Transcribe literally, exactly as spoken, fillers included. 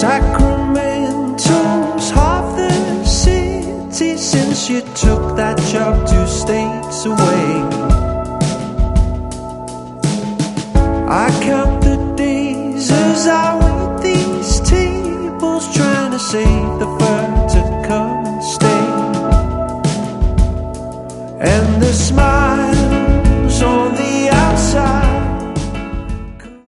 Sacramento's half the city since you took that job two states away. I count the days as I wait these tables, trying to say